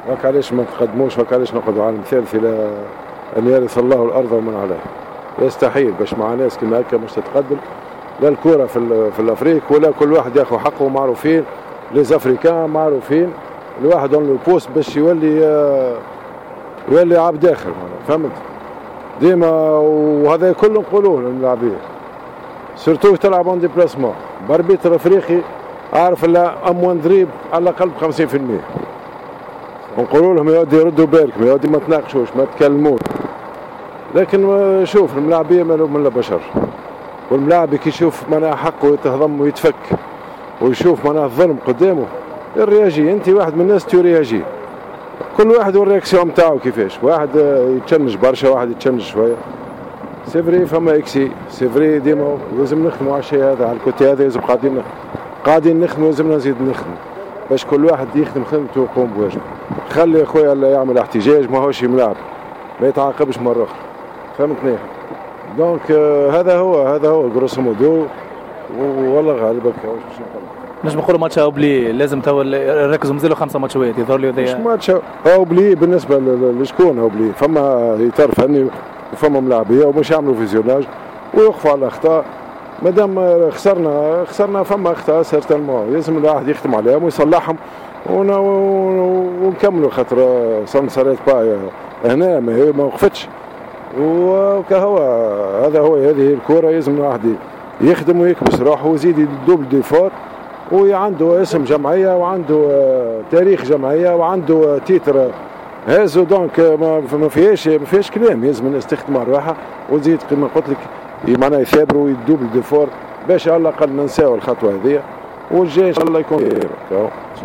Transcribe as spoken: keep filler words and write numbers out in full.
هاك علاش ما تقدموش، هاك علاش نقعدوا على المثال إلى أن يرث الله الأرض ومن عليها. يستحيل باش مع ناس كما هكا مش تتقدم لا الكرة في في الأفريق ولا كل واحد ياخذ حقه معروفين، ليز أفريكان معروفين، الواحد اون لو بوست باش يولي يولي عبد آخر، فهمت؟ ديما وهذا كله نقولوه للاعبين سيرتو تلعب اون ديبلاسمون باربيتر افريقي عارف لا اموان دريب على الاقل ب خمسين بالمئة. ونقولوا لهم يا ودي ردوا بالكم، يا ودي ما تناقشوش ما تكلموش. لكن شوف الملاعبيه مالهم من البشر، والملاعب كي يشوف معناها حقه يتهضم ويتفك ويشوف معناها الظلم قدامه الرياجي. انت واحد من الناس ترياجي، كل واحد والرياكسيون نتاعو كيفاش، واحد يتشنج برشا واحد يتشنج شويه. سي فري فما اكسي، سي فري ديما لازم نخدموا على الشيء هذا، على الكوتي هذا لازم قاعدين قاعدين نخدموا، لازمنا نزيد نخدموا باش كل واحد يخدم خدمته ويقوم بواجبه. خلي يا خويا اللي يعمل احتجاج ماهوش ملاعب، ما يتعاقبش مره اخرى، فهمتني؟ دونك آه هذا هو هذا هو جروسو مودو، والله غالبك باش نقول نجم نقولوا ماتش اوبلي لازم تو نركزوا مازالوا خمسه ماتشات يظهر لي. مش ماتش اوبلي بالنسبه لشكون اوبلي، فما اطار فني وفما ملاعبيه ومش يعملوا فيزيوناج ويوقفوا على الاخطاء. مادام خسرنا خسرنا فما اخطاء سيرتالمون لازم الواحد يختم عليهم ويصلحهم ونكملوا، خاطر سان ساريت با هنا ما ما وقفتش. وكهو هذا هو هذه الكره، لازم الواحد يخدم ويكبس روحه ويزيد يدوبل ديفور، وعنده اسم جمعيه وعنده تاريخ جمعيه وعنده تيتر هازو. دونك ما فيهاش ما فيهاش كلام، لازم الناس تخدم على روحها وتزيد كما قلت لك معناها يثابروا ويدوبل ديفور باش على الاقل ننساو الخطوه هذه والجاي ان شاء الله يكون خير.